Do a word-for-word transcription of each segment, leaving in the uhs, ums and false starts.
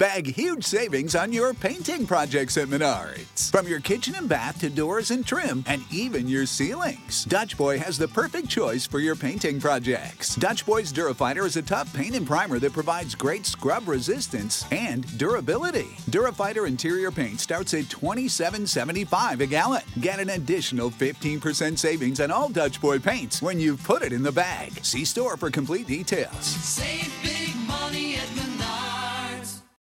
Bag huge savings on your painting projects at Menards. From your kitchen and bath to doors and trim, and even your ceilings. Dutch Boy has the perfect choice for your painting projects. Dutch Boy's Durafighter is a tough paint and primer that provides great scrub resistance and durability. Durafighter interior paint starts at twenty-seven seventy-five a gallon. Get an additional fifteen percent savings on all Dutch Boy paints when you put it in the bag. See store for complete details. Save big money at Menards.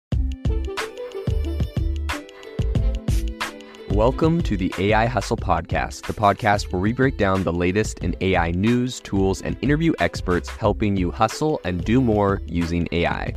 Welcome to the A I Hustle Podcast, the podcast where we break down the latest in A I news, tools, and interview experts helping you hustle and do more using A I.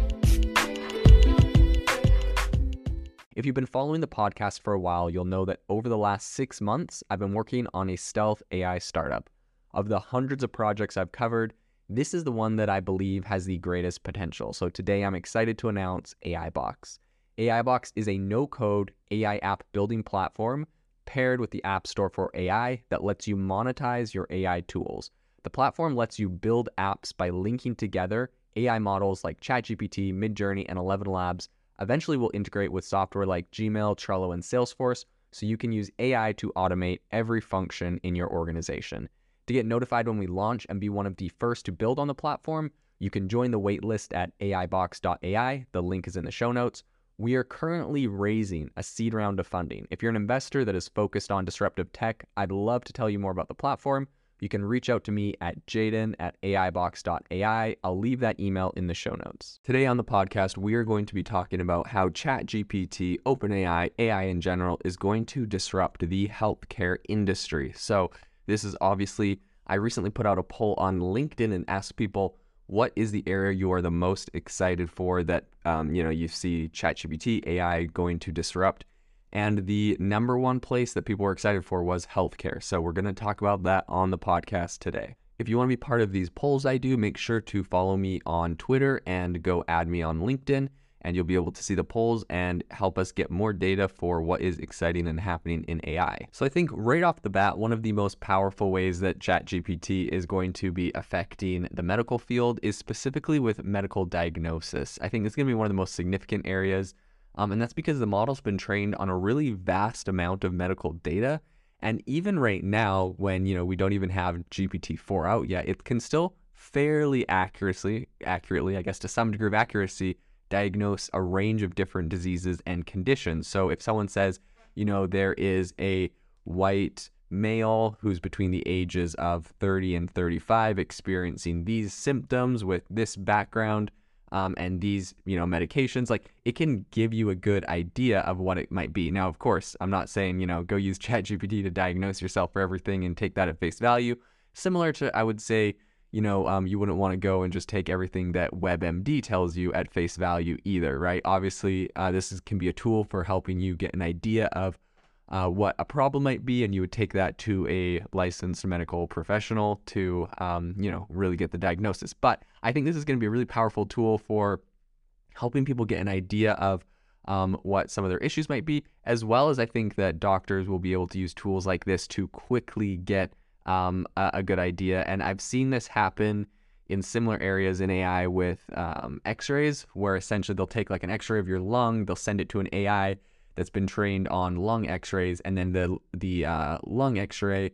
If you've been following the podcast for a while, you'll know that over the last six months, I've been working on a stealth A I startup. Of the hundreds of projects I've covered, this is the one that I believe has the greatest potential. So today I'm excited to announce AIBox. AIBox is a no-code A I app building platform paired with the App Store for A I that lets you monetize your A I tools. The platform lets you build apps by linking together A I models like ChatGPT, Midjourney, and Eleven Labs. Eventually will integrate with software like Gmail, Trello, and Salesforce, so you can use A I to automate every function in your organization. To get notified when we launch and be one of the first to build on the platform, you can join the waitlist at A I box dot A I. The link is in the show notes. We are currently raising a seed round of funding. If you're an investor that is focused on disruptive tech, I'd love to tell you more about the platform. You can reach out to me at Jaden at A I box dot A I. I'll leave that email in the show notes. Today on the podcast, we are going to be talking about how ChatGPT, OpenAI, A I in general is going to disrupt the healthcare industry. So this is obviously, I recently put out a poll on LinkedIn and asked people, what is the area you are the most excited for that, um, you know, you see ChatGPT, A I going to disrupt? And the number one place that people were excited for was healthcare. So we're going to talk about that on the podcast today. If you want to be part of these polls I do, make sure to follow me on Twitter and go add me on LinkedIn, and you'll be able to see the polls and help us get more data for what is exciting and happening in A I. So I think right off the bat, one of the most powerful ways that ChatGPT is going to be affecting the medical field is specifically with medical diagnosis. I think it's going to be one of the most significant areas. Um, and that's because the model's been trained on a really vast amount of medical data. And even right now, when, you know, we don't even have G P T four out yet, it can still fairly accurately, accurately, I guess to some degree of accuracy, diagnose a range of different diseases and conditions. So if someone says, you know, there is a white male who's between the ages of thirty and thirty-five experiencing these symptoms with this background, Um, and these, you know, medications, like it can give you a good idea of what it might be. Now, of course, I'm not saying, you know, go use ChatGPT to diagnose yourself for everything and take that at face value. Similar to, I would say, you know, um, you wouldn't want to go and just take everything that WebMD tells you at face value either, right? Obviously, uh, this is, can be a tool for helping you get an idea of Uh, what a problem might be, and you would take that to a licensed medical professional to, um, you know, really get the diagnosis. But I think this is going to be a really powerful tool for helping people get an idea of um, what some of their issues might be, as well as I think that doctors will be able to use tools like this to quickly get um, a, a good idea. And I've seen this happen in similar areas in A I with um, x-rays, where essentially they'll take like an x-ray of your lung, they'll send it to an A I that's been trained on lung x-rays, and then the the uh, lung x-ray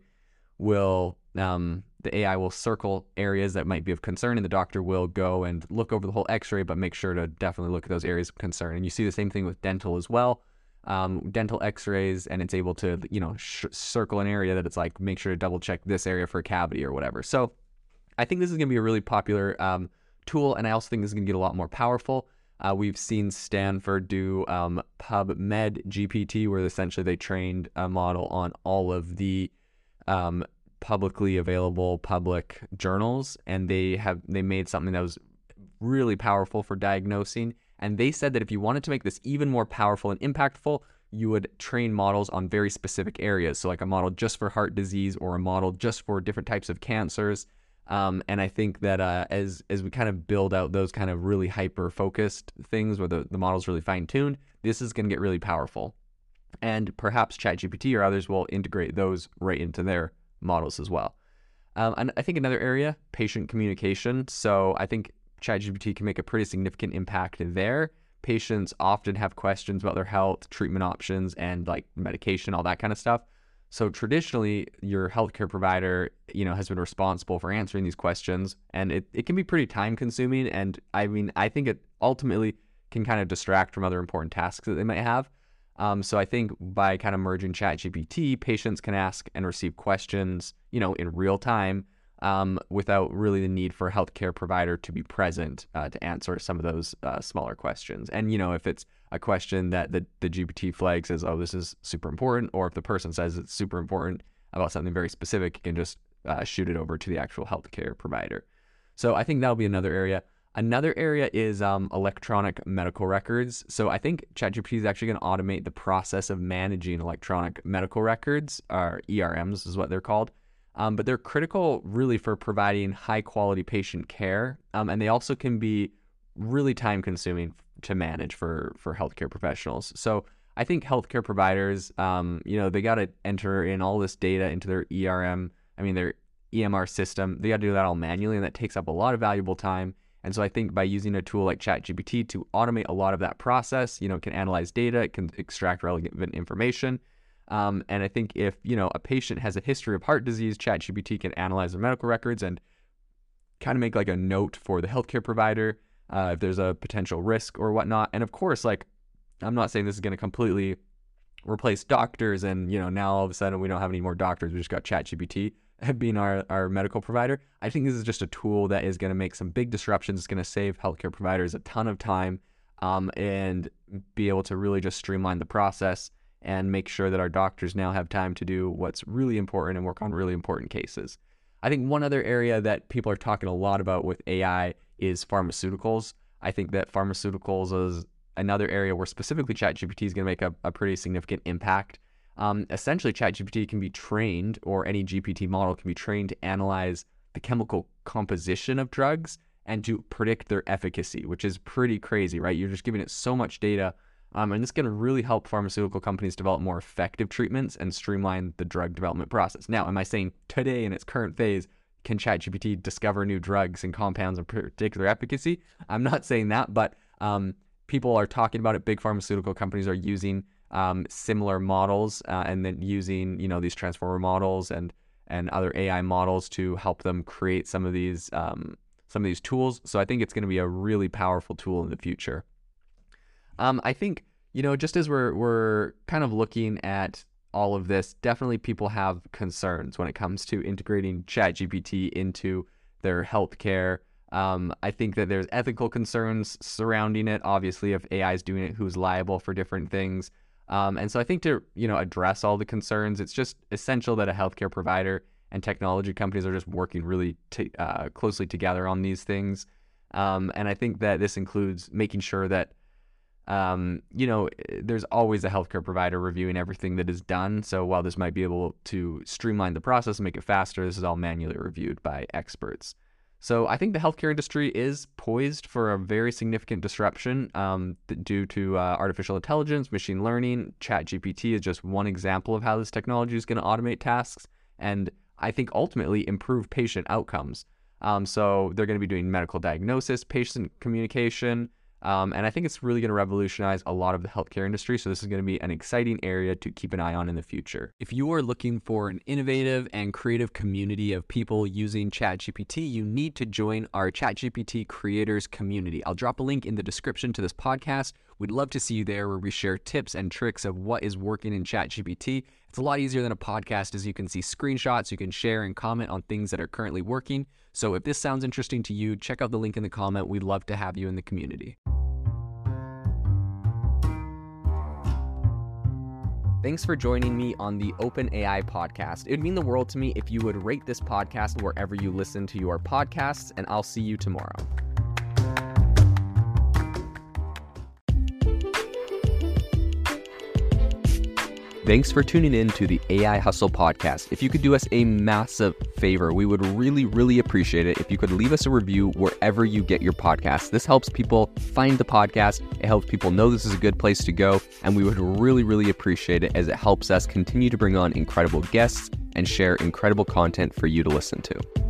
will, um, the A I will circle areas that might be of concern, and the doctor will go and look over the whole x-ray, but make sure to definitely look at those areas of concern. And you see the same thing with dental as well. Um, dental x-rays, and it's able to, you know, sh- circle an area that it's like, make sure to double check this area for a cavity or whatever. So I think this is going to be a really popular um, tool, and I also think this is going to get a lot more powerful. Uh, we've seen Stanford do um, PubMed G P T, where essentially they trained a model on all of the um, publicly available public journals, and they have they made something that was really powerful for diagnosing. And they said that if you wanted to make this even more powerful and impactful, you would train models on very specific areas. So like a model just for heart disease, or a model just for different types of cancers. Um, and I think that uh, as as we kind of build out those kind of really hyper-focused things where the, the model's really fine-tuned, this is going to get really powerful. And perhaps ChatGPT or others will integrate those right into their models as well. Um, and I think another area, patient communication. So I think ChatGPT can make a pretty significant impact there, patients often have questions about their health, treatment options, and like medication, all that kind of stuff. So traditionally, your healthcare provider, you know, has been responsible for answering these questions, and it, it can be pretty time consuming. And I mean, I think it ultimately can kind of distract from other important tasks that they might have. Um, so I think by kind of merging ChatGPT, patients can ask and receive questions, you know, in real time, um, without really the need for a healthcare provider to be present uh, to answer some of those uh, smaller questions. And, you know, if it's a question that the, the G P T flags as, oh, this is super important, or if the person says it's super important about something very specific, you can just uh, shoot it over to the actual healthcare provider. So I think that'll be another area. Another area is um, electronic medical records. So I think ChatGPT is actually going to automate the process of managing electronic medical records, or E R Ms is what they're called. Um, but they're critical really for providing high quality patient care. Um, and they also can be really time consuming to manage for, for healthcare professionals. So I think healthcare providers, um, you know, they got to enter in all this data into their E R M, I mean, their E M R system. They got to do that all manually, and that takes up a lot of valuable time. And so I think by using a tool like ChatGPT to automate a lot of that process, you know, it can analyze data, it can extract relevant information. Um, and I think if, you know, a patient has a history of heart disease, ChatGPT can analyze their medical records and kind of make like a note for the healthcare provider uh, if there's a potential risk or whatnot. And of course, like, I'm not saying this is going to completely replace doctors and, you know, now all of a sudden we don't have any more doctors. We just got ChatGPT being our, our medical provider. I think this is just a tool that is going to make some big disruptions. It's going to save healthcare providers a ton of time um, and be able to really just streamline the process and make sure that our doctors now have time to do what's really important and work on really important cases. I think one other area that people are talking a lot about with A I is pharmaceuticals. I think that pharmaceuticals is another area where specifically ChatGPT is going to make a, a pretty significant impact. Um, essentially, ChatGPT can be trained, or any G P T model can be trained to analyze the chemical composition of drugs and to predict their efficacy, which is pretty crazy, right? You're just giving it so much data. Um, and this is going to really help pharmaceutical companies develop more effective treatments and streamline the drug development process. Now, am I saying today in its current phase, can ChatGPT discover new drugs and compounds and predict their efficacy? I'm not saying that, but um, people are talking about it. Big pharmaceutical companies are using um, similar models uh, and then using, you know, these transformer models and and other A I models to help them create some of these um, some of these tools. So I think it's going to be a really powerful tool in the future. Um, I think, you know, just as we're we're kind of looking at all of this, definitely people have concerns when it comes to integrating ChatGPT into their healthcare. Um, I think that there's ethical concerns surrounding it. Obviously, if A I is doing it, who's liable for different things? Um, and so I think to, you know, address all the concerns, it's just essential that a healthcare provider and technology companies are just working really t- uh, closely together on these things. Um, and I think that this includes making sure that Um, you know, there's always a healthcare provider reviewing everything that is done. So while this might be able to streamline the process and make it faster, this is all manually reviewed by experts. So I think the healthcare industry is poised for a very significant disruption um, due to uh, artificial intelligence, machine learning. ChatGPT is just one example of how this technology is going to automate tasks and I think ultimately improve patient outcomes. Um, so they're going to be doing medical diagnosis, patient communication, Um, and I think it's really going to revolutionize a lot of the healthcare industry. So this is going to be an exciting area to keep an eye on in the future. If you are looking for an innovative and creative community of people using ChatGPT, you need to join our ChatGPT creators community. I'll drop a link in the description to this podcast. We'd love to see you there, where we share tips and tricks of what is working in ChatGPT. It's a lot easier than a podcast, as you can see screenshots, you can share and comment on things that are currently working. So if this sounds interesting to you, check out the link in the comment. We'd love to have you in the community. Thanks for joining me on the OpenAI podcast. It would mean the world to me if you would rate this podcast wherever you listen to your podcasts, and I'll see you tomorrow. Thanks for tuning in to the A I Hustle podcast. If you could do us a massive favor, we would really, really appreciate it if you could leave us a review wherever you get your podcasts. This helps people find the podcast. It helps people know this is a good place to go. And we would really, really appreciate it, as it helps us continue to bring on incredible guests and share incredible content for you to listen to.